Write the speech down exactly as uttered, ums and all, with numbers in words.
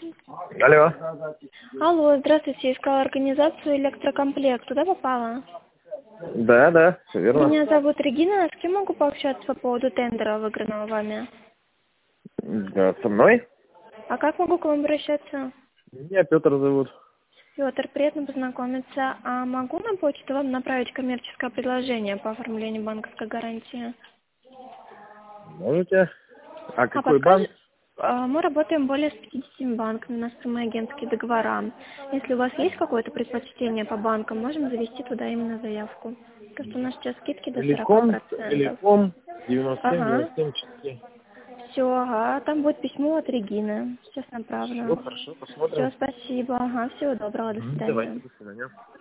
Алло. Алло, здравствуйте, искала организацию электрокомплект. Туда попала? Да, да, все верно. Меня зовут Регина. С кем могу пообщаться по поводу тендера, выигранного вами? Да, со мной? А как могу к вам обращаться? Меня Петр зовут. Петр, приятно познакомиться. А могу на почту вам направить коммерческое предложение по оформлению банковской гарантии? Можете? А А какой банк? подскажи, а, мы работаем более с пятидесятью банками, у нас прямые агентские договора. Если у вас есть какое-то предпочтение по банкам, можем завести туда именно заявку. Потому что у нас сейчас скидки до сорока Телеком, процентов. Телеком, девяносто семь, Ага. девяносто семь, четыре. Все, ага. Там будет письмо от Регины. Сейчас Все, направлю. хорошо, Все, посмотрим. спасибо. Ага, всего доброго, до Мгм, давайте, свидания. до свидания.